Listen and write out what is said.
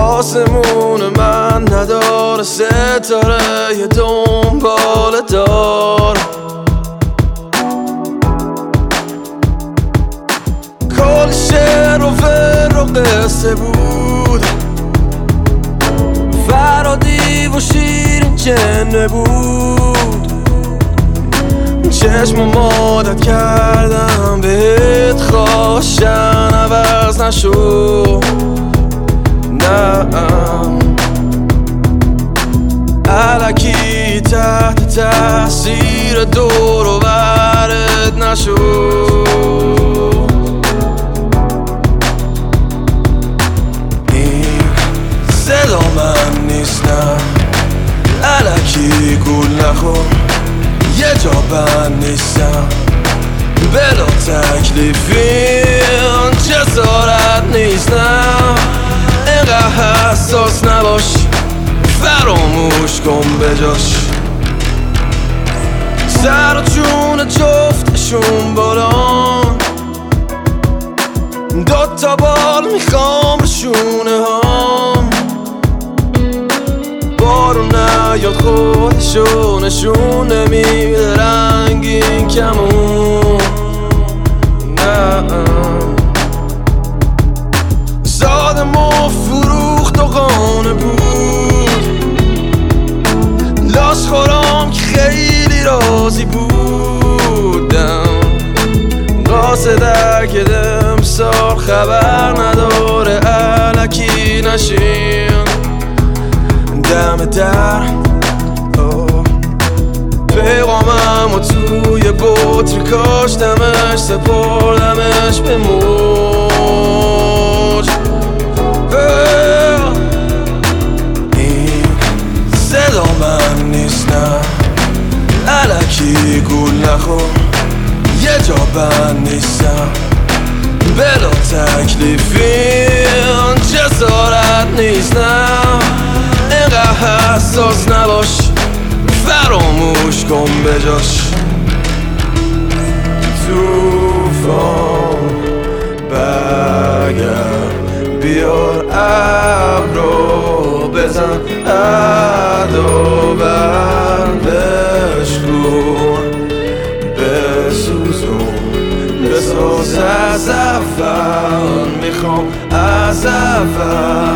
آسمون من نداره ستاره یه دنبال دار. کل شعر و فر و قصه بود، فرادی و شیرین جنه بود. چشم مادت کردم بهت خواشن عوض نشو. نه الکی تحت تاثیر دور و برت نشو. این صدا من نیست، نه الکی گول نخور، یه جا بند نیستم بلا تکلیفی جسارت نیست. نه اینقدر حساس نباش، فراموش کن بجاش. سر و جون جفتشون بالان، دوتا بال میخوام رو شونه هام. بارون نیاد خودشو نشون نمیده رنگین کمون. نه زادم و فروخت و قانه بود، لاش خورم که خیلی راضی بودم. قاصده که دمسال خبر نداره الکی نشین دم در. پیغامم و توی بطری کاشتمش سپردمش به موج. این صدا من نیست، نه الکی گول نخور، یه جا بند نیستم بلا تکلیفی جسارت نیست. نه اینقدر حساس نباش، فراموش کن بجاش. توفان برگرد بیار ابرو بزن عدو بردش کن بسوزون بساز از اول میخوام از اول.